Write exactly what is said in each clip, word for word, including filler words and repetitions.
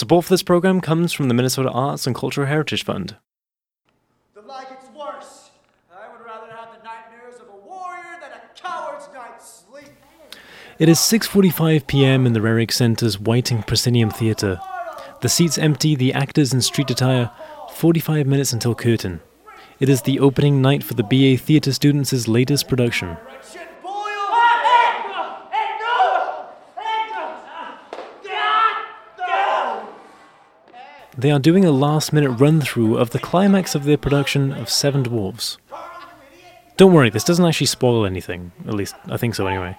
Support for this program comes from the Minnesota Arts and Cultural Heritage Fund. The lie gets worse. I would rather have the nightmares of a warrior than a coward's night's sleep. It is six forty-five p.m. in the Rarick Center's Whiting Proscenium Theatre. The seats empty, the actors in street attire, forty-five minutes until curtain. It is the opening night for the B A Theatre students' latest production. They are doing a last-minute run-through of the climax of their production of Seven Dwarfs. Don't worry, this doesn't actually spoil anything. At least, I think so anyway.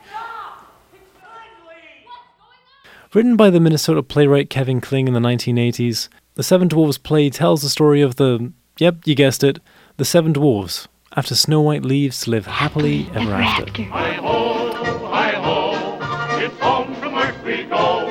Written by the Minnesota playwright Kevin Kling in the nineteen eighties, the Seven Dwarfs play tells the story of the, yep, you guessed it, the Seven Dwarfs, after Snow White leaves to live happily ever after. Hi-ho, hi-ho, it's home from work we go.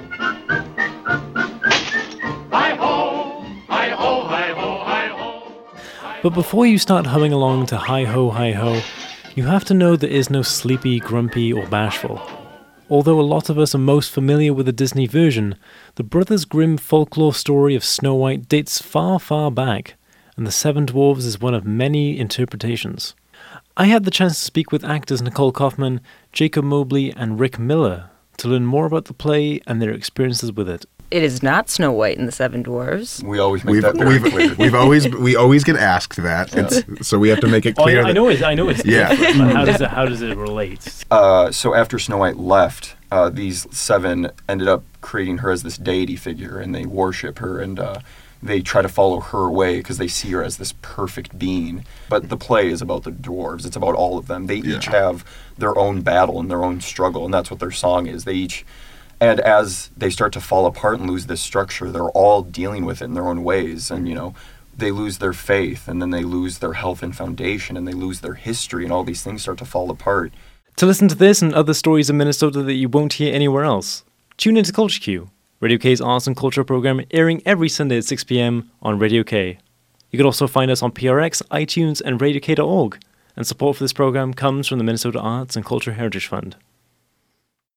But before you start humming along to Hi-ho, Hi-ho, you have to know there is no sleepy, grumpy, or bashful. Although a lot of us are most familiar with the Disney version, the Brothers Grimm folklore story of Snow White dates far, far back, and the Seven Dwarfs is one of many interpretations. I had the chance to speak with actors Nicole Kaufman, Jacob Mobley, and Rick Miller to learn more about the play and their experiences with it. It is not Snow White and the Seven Dwarfs. We always make We've, that very we've, clear. we've always we always get asked that, Yeah. it's, so we have to make it Oh, clear. yeah, I know it. I know it's Yeah. different, but how does it? How does it relate? Uh, so after Snow White left, uh, these seven ended up creating her as this deity figure, and they worship her, and uh, they try to follow her way because they see her as this perfect being. But the play is about the dwarves. It's about all of them. They Yeah. each have their own battle and their own struggle, and that's what their song is. They each... And as they start to fall apart and lose this structure, they're all dealing with it in their own ways. And, you know, they lose their faith, and then they lose their health and foundation, and they lose their history, and all these things start to fall apart. To listen to this and other stories of Minnesota that you won't hear anywhere else, tune into Culture Q, Radio K's arts and culture program airing every Sunday at six p.m. on Radio K. You can also find us on P R X, iTunes, and radio k dot org. And support for this program comes from the Minnesota Arts and Culture Heritage Fund.